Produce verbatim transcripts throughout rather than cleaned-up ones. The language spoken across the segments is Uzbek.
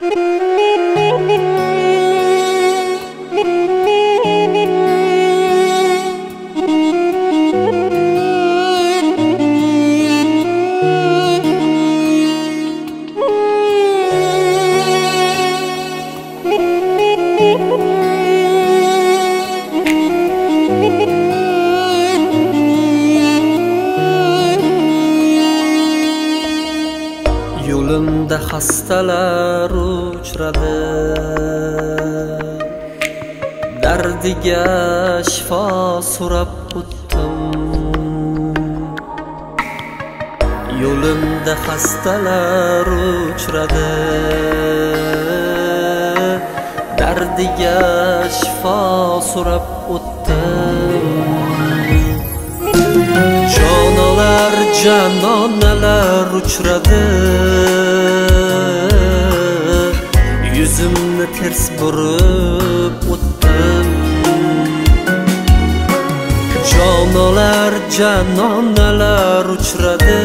Yo'limda xastalar uchradi, dardiga shifo so'rab o'tdim. Yo'limda xastalar uchradi, dardiga shifo so'rab o'tdim. Jonolar janonalar uchradi, yuzimni ters burib o'tdim. Jonolar janonalar uchradi,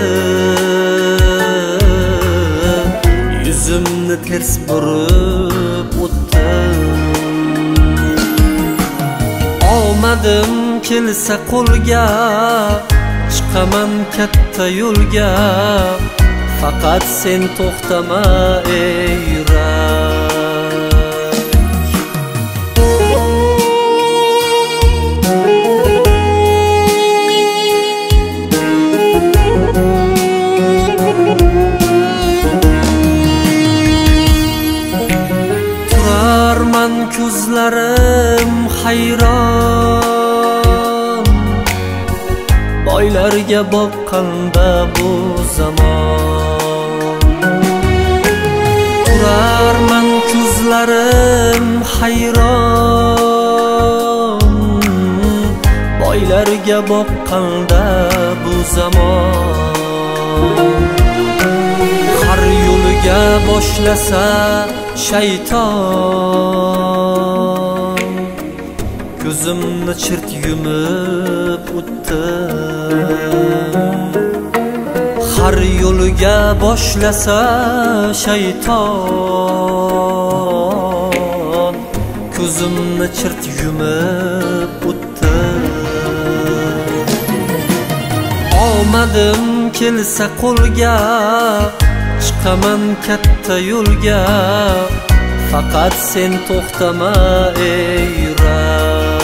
yuzimni ters burib o'tdim. Omadim kelsa qo'lga, chiqaman katta yo'lga, faqat sen to'xtama ey yurak. Turarman ko'zlarim hayron, boylarga boqqanda bu zamon. Turarman ko'zlarim hayron, boylarga boqqanda bu zamon. Har yo'liga boshlasa shayton, ko'zimni chirt yumib o'tdim. Har yo'liga boshlasa shayton, ko'zimni chirt yumib o'tdim. Omadim kelsa qo'lga, chiqaman katta yo'lga, faqat sen to'xtama ey yurak.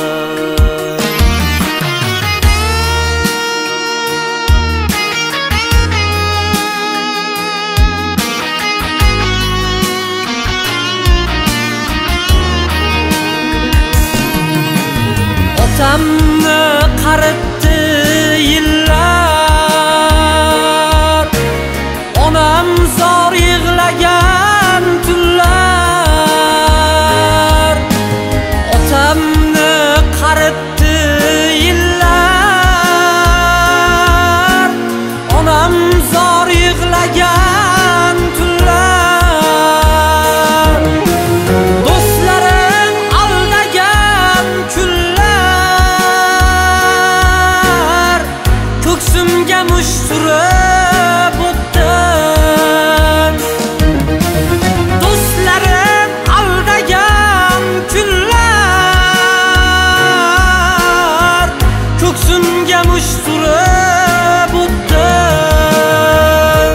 Otamni qaritdi yillar, onam zor yig'lagan tunlar. Otamni qaritdi yillar, onam zor yig'lagan tunlar. Do'stlarim aldagan kunlar, ko'ksimga musht surib o'tdim. Do'stlarim aldagan kunlar, ko'ksimga musht surib o'tdim.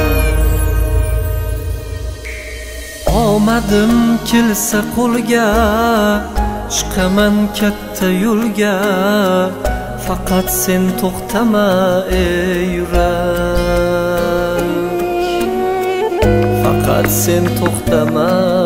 Omadim kelsa qo'lga, chiqaman katta yo'lga, faqat sen to'xtama ey yurak. Faqat sen to'xtama